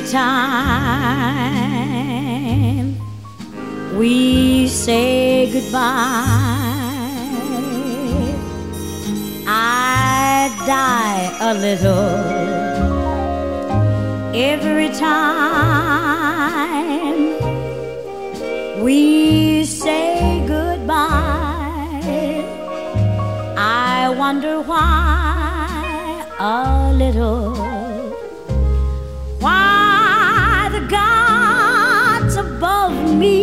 time we say goodbye, I die a little. Every time we say goodbye, I wonder why a little. Why the gods above me,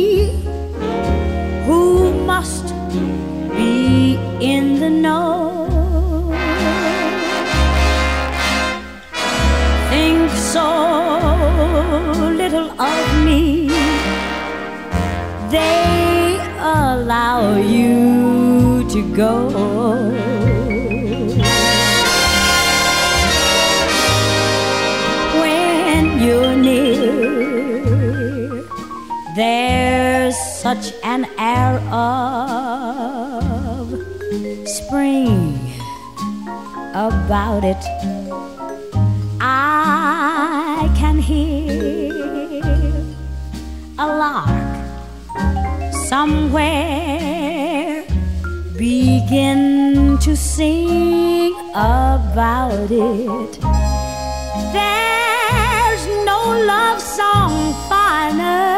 who must be in the know, think so little of me, they allow you to go. When you're near, there's such an air of spring about it. I can hear a lark somewhere begin to sing about it. There's no love song finer,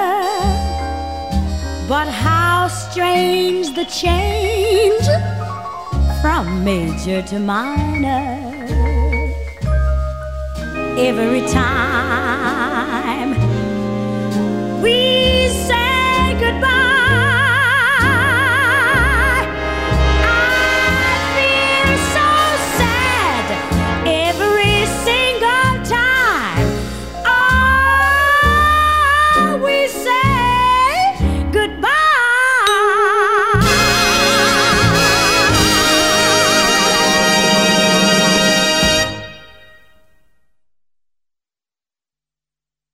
but how strange the change from major to minor. Every time